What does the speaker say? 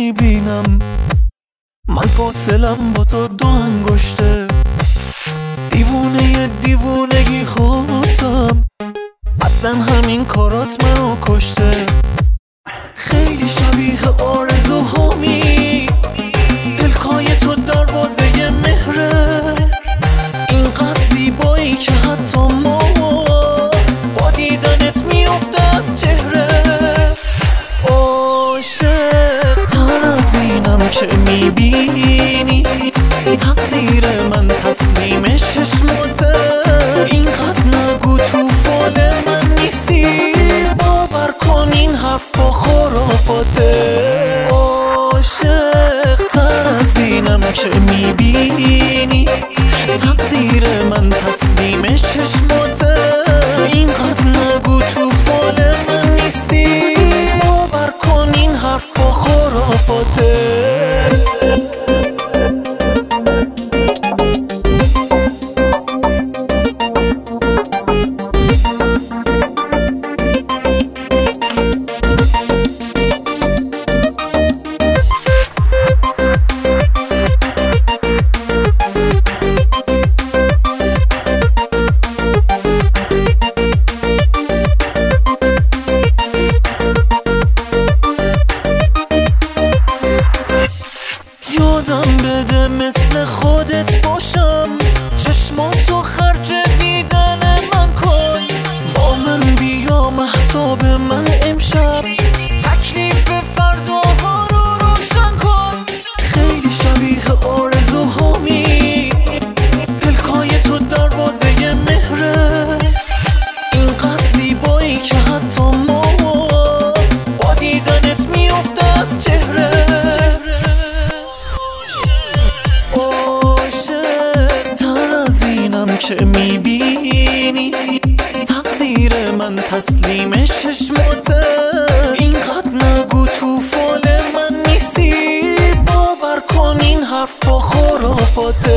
میبینم من فاصلم با تو 2 انگشته. دیوونه دیوونگی خودم، اصلا همین کارات منو کشته. خیلی شبیه آرزوهامی، پلکای تو دروازه مهره. اینقدر زیبایی که حتی ما با دیدنت میفته از چهره. عاشق تر از اینم که میبینی، تقدیر من تسلیم چشماته. اینقدر نگو تو فال من نیستی، باور کن این حرفا خرافاته. عاشق تر از اینم که میبینی، تقدیر من تسلیم چشماته. اینقدر نگو تو فال من نیستی، باور کن این حرفا خرافاته. یادم بده مثل خودت باشم، چشماتو خرج دیدن من کن. با من بیا مهتاب من امشب، تکلیف فرداها رو روشن کن. خیلی شبیه آرزوهامی، پلکای تو دروازه مهره. اینقدر زیبایی که حتی ما با دیدنت میفته از چهره. که میبینی، تقدیر من تسلیم چشماته. اینقدر نگو تو فال من نیستی، باور کن این حرفا خرافاته.